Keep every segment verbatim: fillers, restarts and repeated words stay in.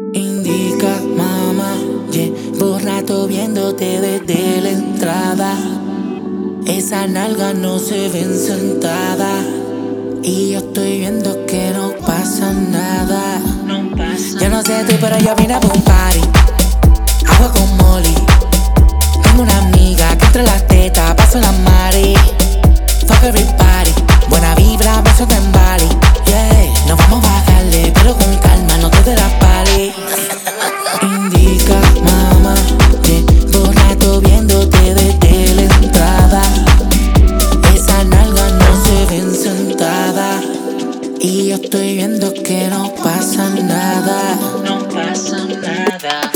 Indica, mamá, llevo rato viéndote desde la entrada. Esas nalgas no se ven sentadas y yo estoy viendo que no pasa nada. No pasa. Yo no sé tú, pero yo vine a un party. Agua con Molly. Tengo una amiga que entre las tetas paso la mari. Fuck everybody. Buena vibra, besos en Bali. Yeah, nos vamos a bajarle, pero con calma, no te de la pali. Indica, mamá, llevo rato viéndote desde la entrada. Esas nalgas no se ven sentadas y yo estoy viendo que no pasa nada. No pasa nada.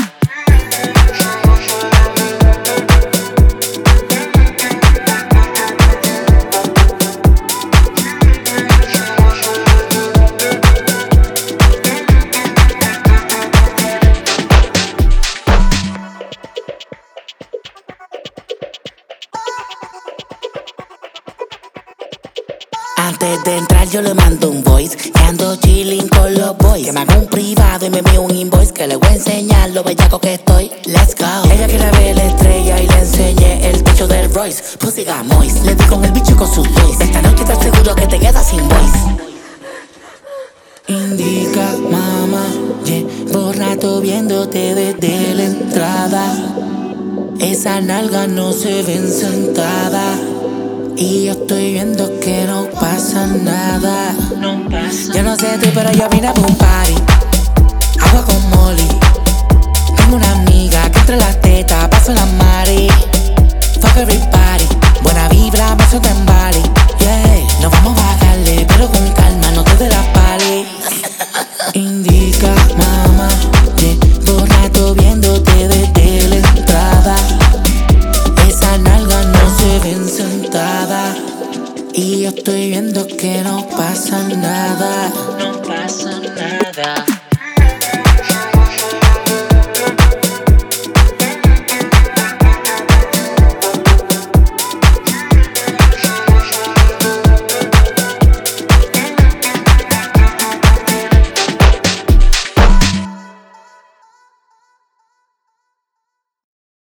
Antes de entrar yo le mando un voice, que ando chilling con los boys. Que me haga un privado y me envíe un invoice, que le voy a enseñar lo bellaco que estoy. Let's go. Ella quiere ver la estrella y le enseñé el techo del Royce. Pussy got moist, le di con el bicho con sus boys. Esta noche te aseguro que te quedas sin voice. Indica, mamá, llevo rato viéndote desde la entrada. Esas nalgas no se ven sentadas y yo estoy viendo que no pasa nada. No pasa. Yo no sé tú, pero yo vine a un party. Agua con Molly. Tengo una amiga que entre las tetas paso la mari. Fuck everybody. Buena vibra, besos en Bali. Yeah, nos vamos a bajarle, pero con calma, no te de la pali. Indica, mamá, llevo rato viéndote desde la entrada. Esas nalgas no se ven sentadas y yo estoy viendo que no pasa nada. No pasa nada.